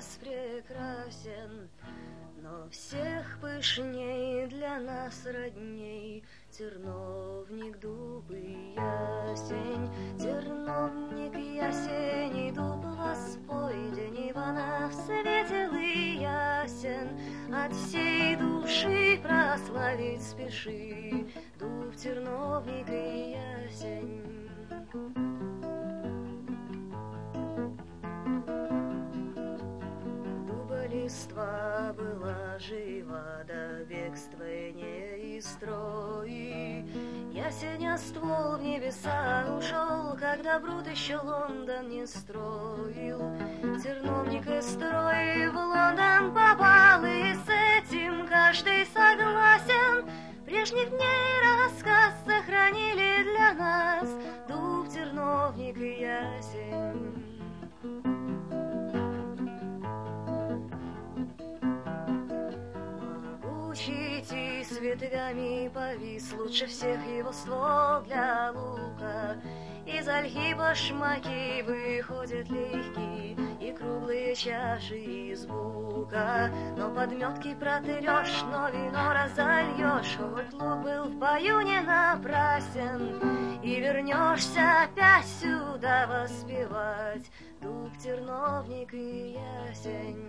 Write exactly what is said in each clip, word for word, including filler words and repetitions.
нас прекрасен, но всех пышней для нас родней терновник, дуб и ясень. Терновник, ясень и дуб, воспой, день Ивана светел и ясен. От всей души прославить спеши дуб, терновник и ясень. Листва была жива до бегства не из строи. Ясеня ствол в небеса ушел, когда Брут еще Лондон не строил. Терновник из строя в Лондон попал, и с этим каждый согласен. Прежних дней рассказ сохранили для нас дуб, терновник и ясень. И с ветвями повис, лучше всех его ствол для лука. Из ольхи башмаки выходят легкие и круглые чаши из бука. Но подметки протрешь, но вино разольешь, хоть лук был в бою не напрасен. И вернешься опять сюда воспевать дуб, терновник и ясень.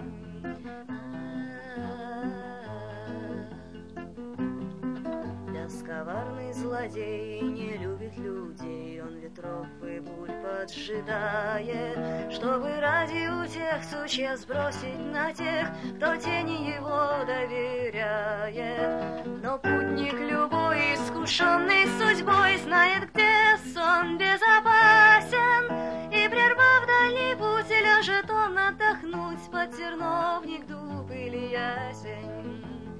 Коварный злодей не любит людей, он ветров и бурь поджидает, чтобы ради утех сучья сбросить на тех, кто тени его доверяет. Но путник любой, искушенный судьбой, знает, где сон безопасен, и, прервав дальний путь, ляжет он отдохнуть под терновник, дуб или ясень.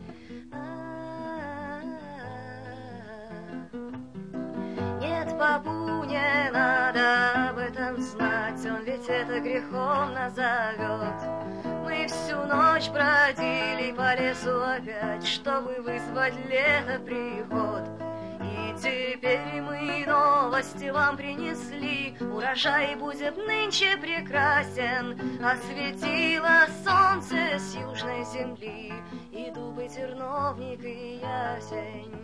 Нет, попу не надо об этом знать, он ведь это грехом назовет. Мы всю ночь бродили по лесу опять, чтобы вызвать лето приход. И теперь мы новости вам принесли, урожай будет нынче прекрасен. Осветило солнце с южной земли и дубы, терновник и ясень.